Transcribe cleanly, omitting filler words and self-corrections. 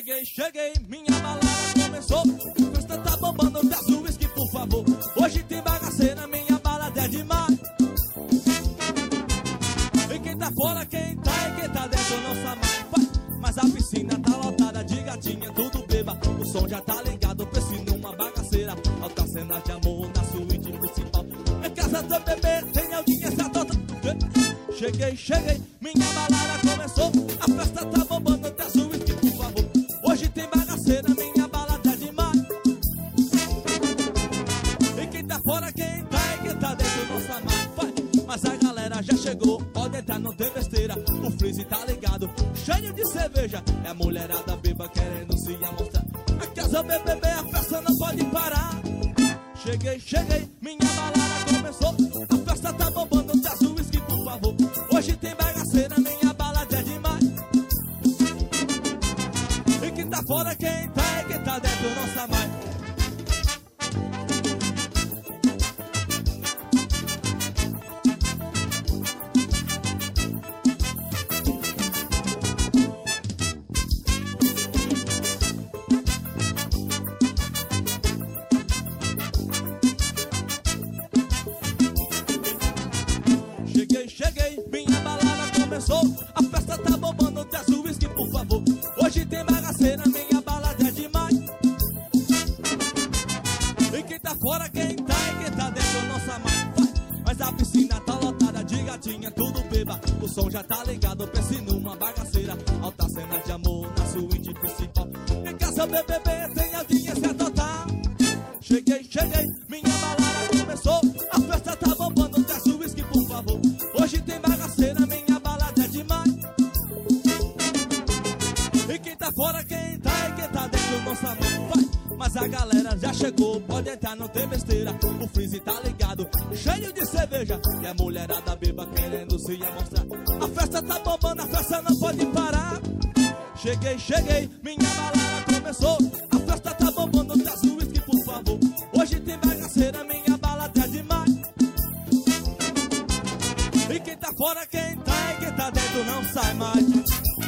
Cheguei, minha balada começou. A festa tá bombando, traz o whisky, por favor. Hoje tem bagaceira, minha balada é demais. E quem tá fora, quem tá e quem tá dentro não sabe mais. Mas a piscina tá lotada de gatinha, tudo beba. O som já tá ligado, pense numa bagaceira. Alta cena de amor na suíte principal. Em casa do bebê tem audiência total. Cheguei, minha balada começou. A festa tá bombando, traz o whisky, por favor. Hoje tem bagaceira, minha balada é demais. E quem tá fora, quem tá e quem tá dentro não sabe mais. Mas a galera já chegou, pode entrar, não tem besteira. O freezer tá ligado, cheio de cerveja. É a mulherada beba querendo se amostrar. A casa BBB, a festa não pode parar. Cheguei, minha balada começou. A festa tá bombando, traz o whisky, por favor. Hoje tem bagaceira, minha balada é demais. E quem tá fora, quem tá e quem tá dentro não sabe mais. Cheguei, minha balada começou. A festa tá bombando, traz o whisky, por favor. Hoje tem bagaceira, minha balada é demais. E quem tá fora, quem tá e quem tá dentro não sabe mais. Mas a piscina tá lotada de gatinha, tudo beba. O som já tá ligado, pense numa bagaceira. Alta cena de amor na suíte principal. Em casa BBB tem audiência total. Cheguei, minha balada começou. A festa tá bombando, traz o whisky, por favor. Hoje tem bagaceira, minha balada é demais. E quem tá fora, quem tá e quem tá dentro não sabe mais. Mas a galera já chegou, pode entrar, não tem besteira. O freezer tá ligado, cheio de cerveja. E a mulherada beba querendo se amostrar. A festa tá bombando, a festa não pode parar. Cheguei, minha balada começou. A festa tá bombando, traz o whisky, por favor. Hoje tem bagaceira, minha balada é demais. E quem tá fora, quem tá e quem tá dentro não sai mais.